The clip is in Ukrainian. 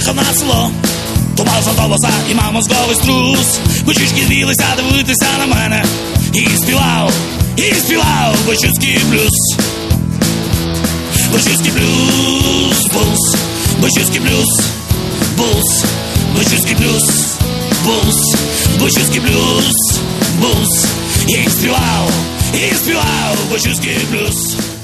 приїхав на село, то мав з автобуса і мав мозговий струс. Бочушки звілися дивитися на мене. І співав бочуський блюз. Бочуський блюз, булс. Бочуський блюз, булс. Бочуський блюз, булс. Бочуський блюз, булс. І співав бочуський блюз.